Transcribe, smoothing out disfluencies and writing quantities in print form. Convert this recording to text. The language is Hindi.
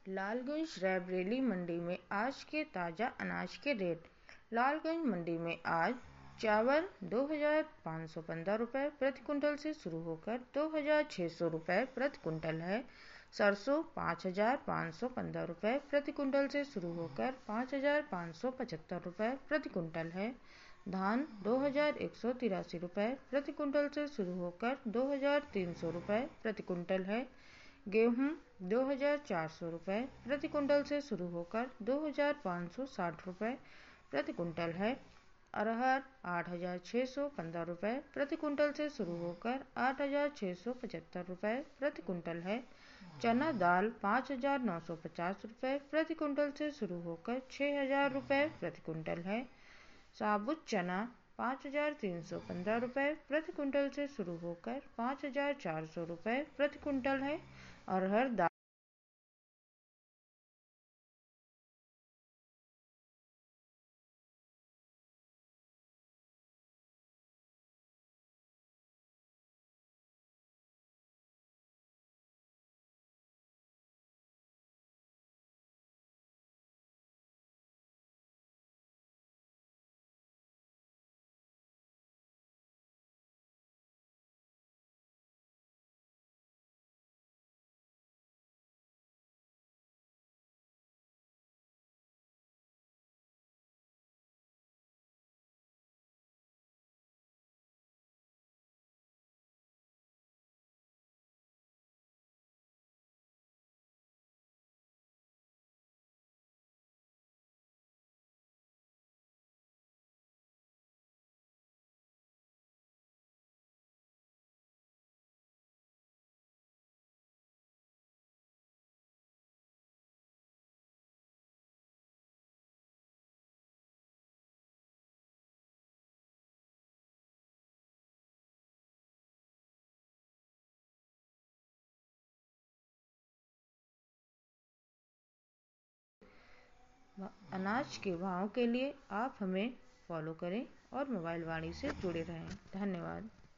लालगंज रायबरेली मंडी में आज के ताज़ा अनाज के रेट। लालगंज मंडी में आज चावल 2515 रुपये प्रति कुंटल से शुरू होकर 2600 रुपये प्रति कुंटल है। सरसों 5515 रुपये प्रति कुंटल से शुरू होकर 5575 रुपये प्रति कुंटल है। धान 2183 रुपये प्रति कुंटल से शुरू होकर 2300 रुपये प्रति कुंटल है। गेहूँ 2400 रुपये प्रति कुंटल से शुरू होकर 2560 रुपये प्रति कुंटल है। अरहर 8615 रुपये प्रति कुंटल से शुरू होकर 8675 रुपये प्रति कुंटल है। चना दाल 5950 रुपये प्रति कुंटल से शुरू होकर 6000 रुपये प्रति कुंटल है। साबुत चना 5315 रुपये प्रति कुंटल से शुरू होकर 5400 रुपये प्रति कुंटल है। अरहर दाल अनाज के भाव के लिए आप हमें फॉलो करें और मोबाइल वाणी से जुड़े रहें। धन्यवाद।